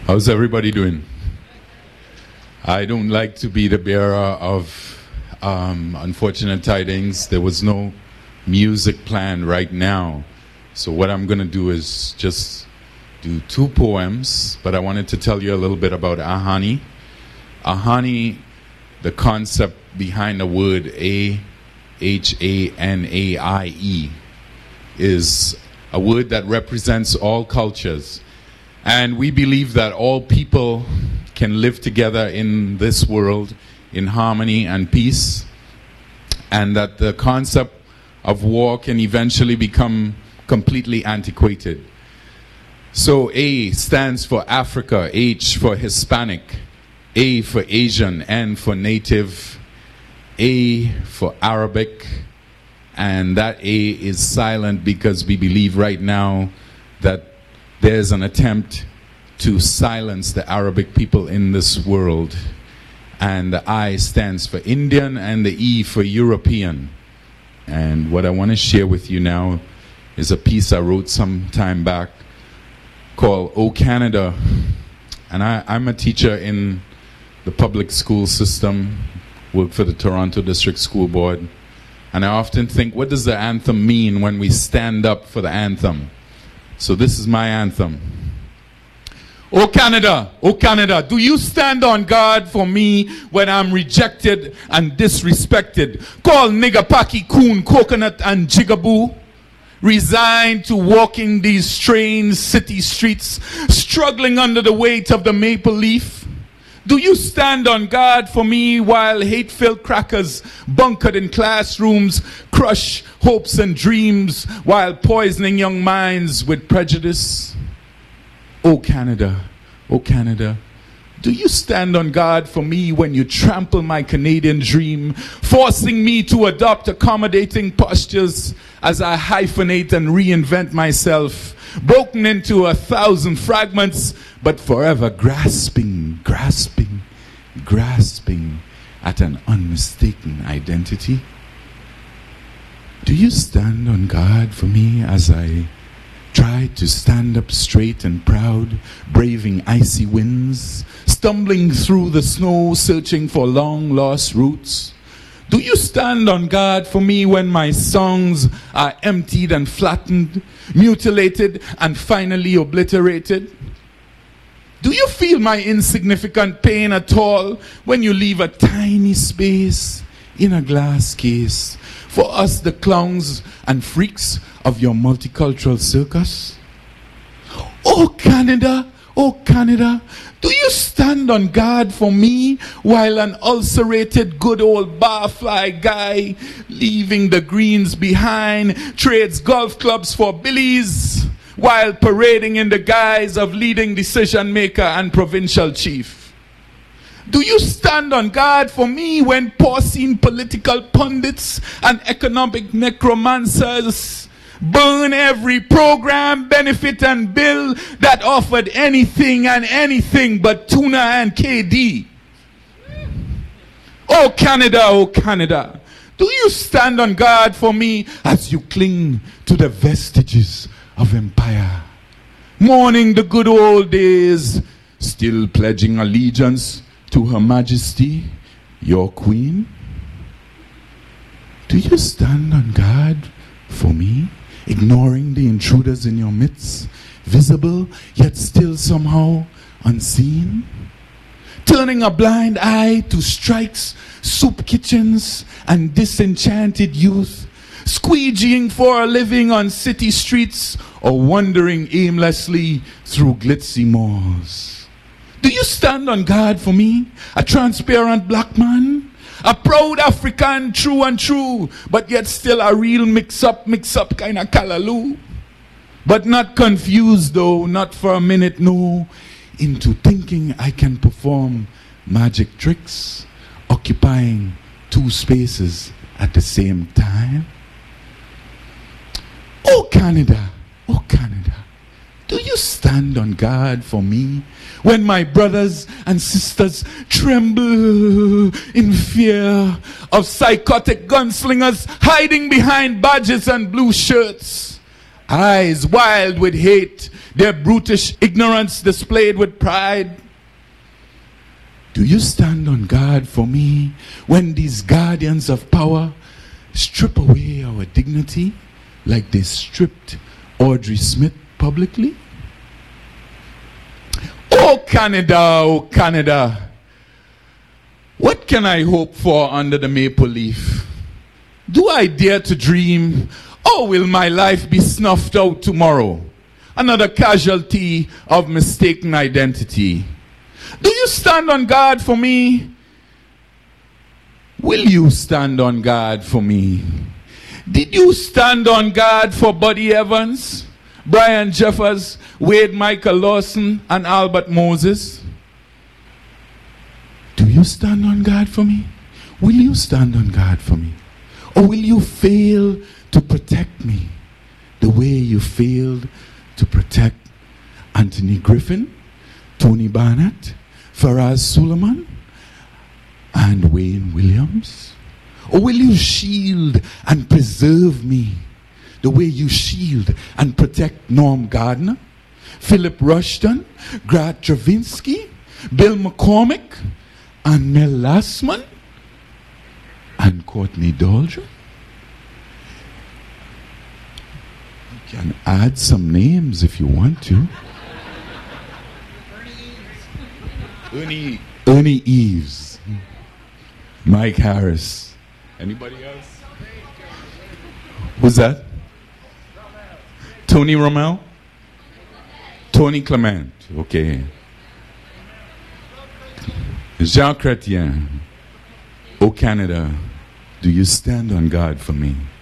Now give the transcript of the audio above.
How's everybody doing? I don't like to be the bearer of unfortunate tidings. There was no music planned right now. So what I'm going to do is just do 2 poems, but I wanted to tell you a little bit about Ahani. Ahani, the concept behind the word A-H-A-N-A-I-E, is a word that represents all cultures. And we believe that all people can live together in this world in harmony and peace, and that the concept of war can eventually become completely antiquated. So A stands for Africa, H for Hispanic, A for Asian, N for Native, A for Arabic, and that A is silent because we believe right now that there's an attempt to silence the Arabic people in this world. And the I stands for Indian and the E for European. And what I want to share with you now is a piece I wrote some time back called "O Canada." And I'm a teacher in the public school system, work for the Toronto District School Board. And I often think, what does the anthem mean when we stand up for the anthem? So this is my anthem. O Canada, do you stand on guard for me when I'm rejected and disrespected? Call nigger, paki, coon, coconut, and jigaboo. Resigned to walking these strange city streets, struggling under the weight of the maple leaf. Do you stand on guard for me while hate-filled crackers bunkered in classrooms crush hopes and dreams while poisoning young minds with prejudice? O Canada, do you stand on guard for me when you trample my Canadian dream, forcing me to adopt accommodating postures as I hyphenate and reinvent myself, broken into 1,000 fragments, but forever grasping at an unmistaken identity? Do you stand on guard for me as I try to stand up straight and proud, braving icy winds, stumbling through the snow, searching for long-lost roots? Do you stand on guard for me when my songs are emptied and flattened, mutilated and finally obliterated? Do you feel my insignificant pain at all when you leave a tiny space in a glass case for us, the clowns and freaks of your multicultural circus? Oh Canada, do you stand on guard for me while an ulcerated good old barfly guy leaving the greens behind trades golf clubs for billies while parading in the guise of leading decision maker and provincial chief? Do you stand on guard for me when porcine political pundits and economic necromancers burn every program, benefit and bill that offered anything and anything but tuna and KD? Oh Canada, do you stand on guard for me as you cling to the vestiges of empire, mourning the good old days, still pledging allegiance to Her Majesty, your Queen? Do you stand on guard for me, ignoring the intruders in your midst, visible yet still somehow unseen? Turning a blind eye to strikes, soup kitchens, and disenchanted youth, squeegeeing for a living on city streets or wandering aimlessly through glitzy malls? Do you stand on guard for me, a transparent black man, a proud African, true and true, but yet still a real mix-up kind of callaloo? But not confused though, not for a minute, no, into thinking I can perform magic tricks, occupying 2 spaces at the same time? Oh Canada, do you stand on guard for me when my brothers and sisters tremble in fear of psychotic gunslingers hiding behind badges and blue shirts, eyes wild with hate, their brutish ignorance displayed with pride. Do you stand on guard for me when these guardians of power strip away our dignity like they stripped Audrey Smith publicly? Oh Canada, what can I hope for under the maple leaf? Do I dare to dream, or will my life be snuffed out tomorrow? Another casualty of mistaken identity. Do you stand on guard for me? Will you stand on guard for me? Did you stand on guard for Buddy Evans, Brian Jeffers, Wade Michael Lawson, and Albert Moses? Do you stand on guard for me? Will you stand on guard for me? Or will you fail to protect me the way you failed to protect Anthony Griffin, Tony Barnett, Faraz Suleiman, and Wayne Williams? Or will you shield and preserve me the way you shield and protect Norm Gardner, Philip Rushton, Grant Travinsky, Bill McCormick, and Mel Lassman, and Courtney Doldrum? You can add some names if you want to. Ernie Eves, Mike Harris. Anybody else? Who's that? Tony Rommel? Tony Clement. Okay. Jean Chrétien. Oh Canada, do you stand on guard for me?